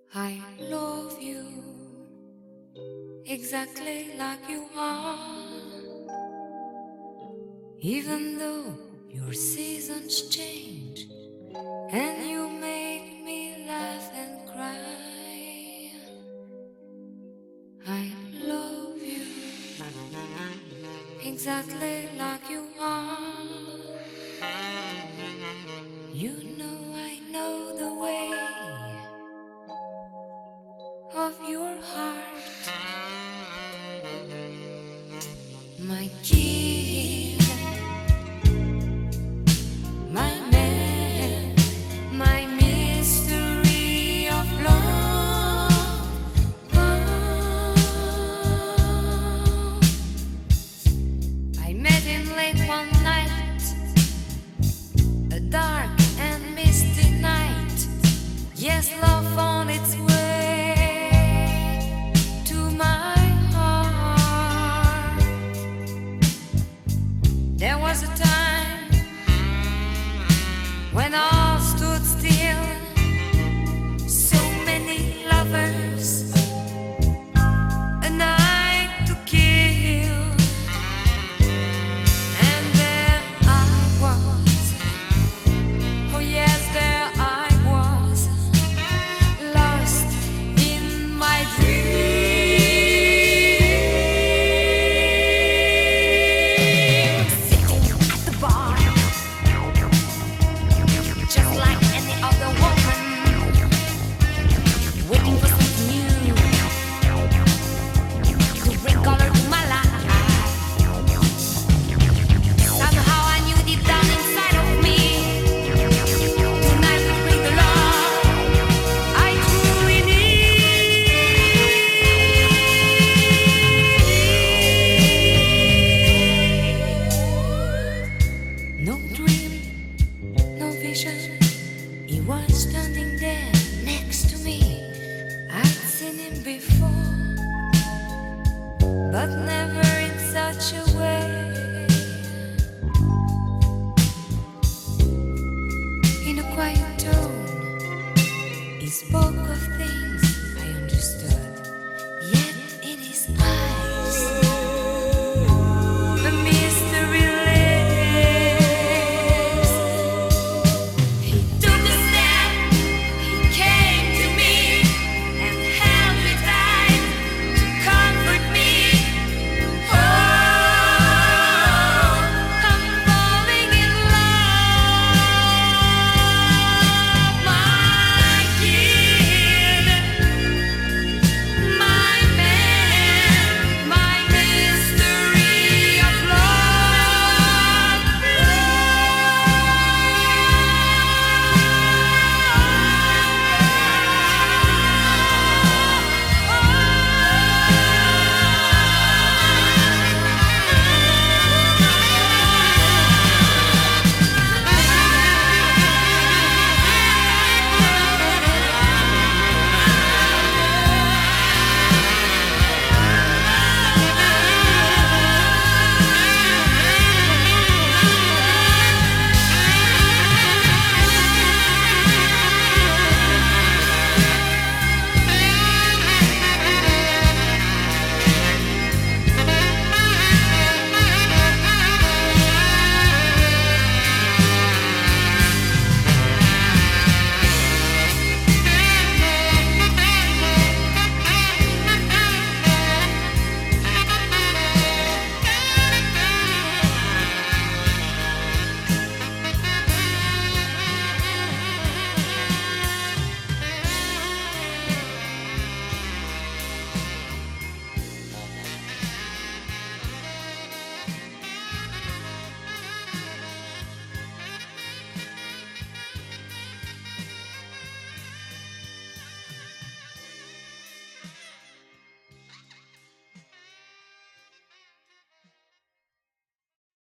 I love you exactly like you are, even though your seasons change and you make me laugh and cry. I love you exactly like you are. You know I know the way of your heart, my king, my man, my mystery of love. Oh, I met him late one night, a dark and misty night. Yes, love found its way to my heart. There was a time when all stood still, so many lovers, a night to kill. And there I was, oh yes, there I was, lost in my dream, sitting at the bar, just like any other woman, waiting for something new to bring color to my life. Somehow I knew deep down inside of me, tonight will bring the love I truly need. No dream, no vision, he was standing there next to me. I'd seen him before, but never in such a way.